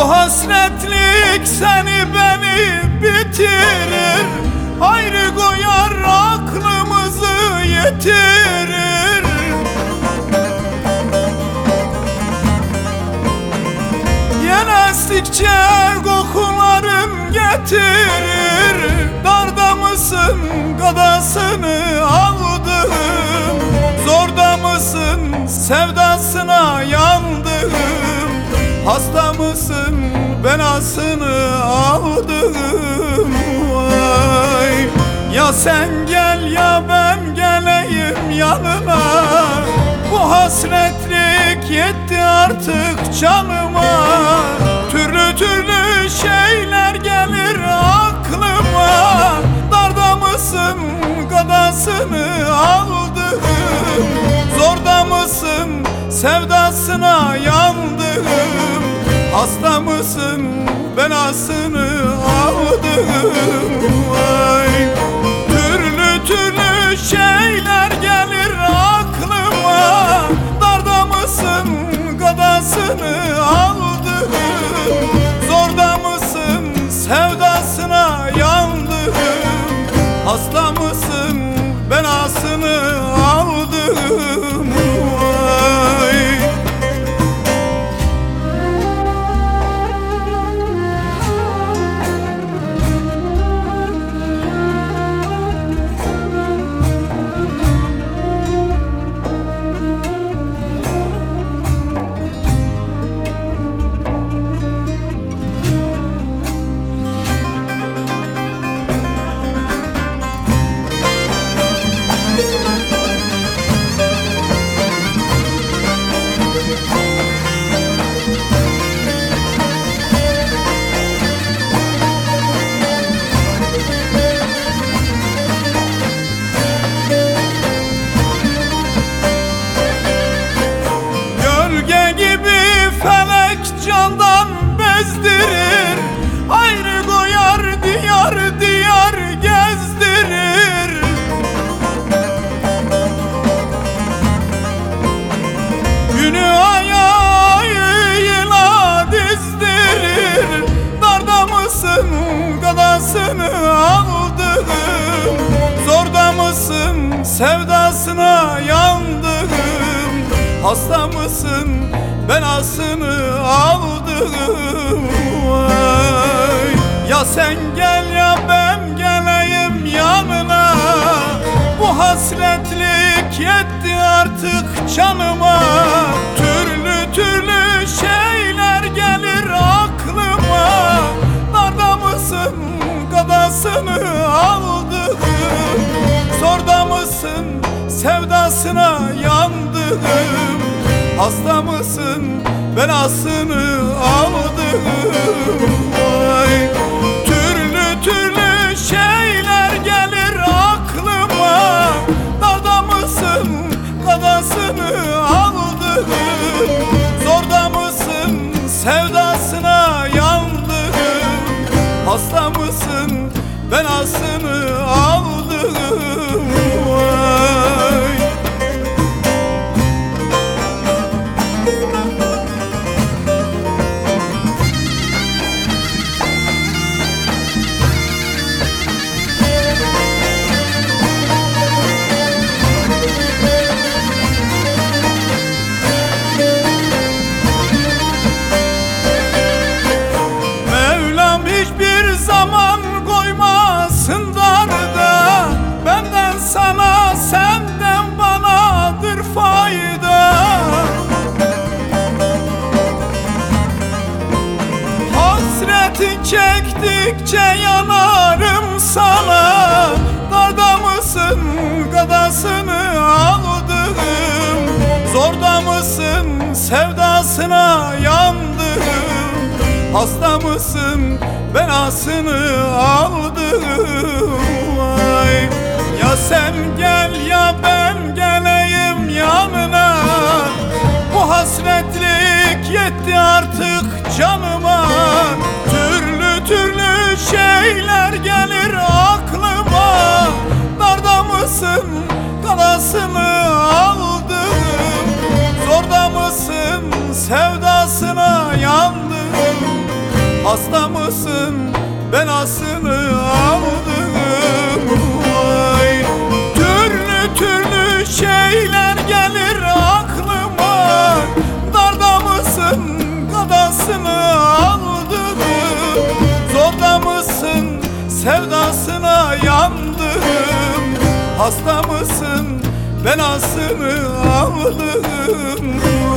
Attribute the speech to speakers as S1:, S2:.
S1: Bu hasretlik seni beni bitirir, ayrı koyar aklımızı yitirir. Yel estikçe kokuların getirir, darda mısın gadasını aldım, zorda mısın sevdasına yandım, hasta mısın belasını aldım. Vay. Ya sen gel ya ben geleyim yanına, bu hasretlik yetti artık canıma. Türlü türlü şeyler gelir aklıma, darda mısın gadasını aldım, zorda mısın sevdasına yandım, hasta mısın belasını aldım. Vay. Türlü türlü şeyler gelir aklıma, darda mısın gadasını aldım, zorda mısın sevdasına yandım, hasta mısın belasını aldım. Vay. Candan bezdirir, ayrı koyar diyar diyar gezdirir. Günü aya yıla dizdirir, darda mısın gadasını aldım, zorda mısın sevdasına yandım, hasta mısın belasını aldım. Vay. Ya sen gel ya ben geleyim yanına, bu hasretlik yetti artık canıma. Türlü türlü şeyler gelir aklıma, darda mısın gadasını aldım, zorda mısın sevdasına yandım, hasta mısın belasını aldım. Vay. Türlü türlü şeyler gelir aklıma, darda mısın gadasını aldım, zorda mısın sevdasına yandım, hasta mısın belasını aldım. Vay. Sana senden banadır fayda, hasretin çektikçe yanarım sana, darda mısın gadasını aldım, zorda mısın sevdasına yandım, hasta mısın belasını aldım. Vay. Ya sen gel ya ben geleyim yanına, bu hasretlik yetti artık canıma. Türlü türlü şeyler gelir aklıma, darda mısın gadasını aldım, zorda mısın sevdasına yandım, Hasta mısın belasını aldım. Vay. Türlü türlü şeyler gelir aklıma, darda mısın gadasını aldım. Zorda mısın sevdasına yandım. Hasta mısın belasını aldım.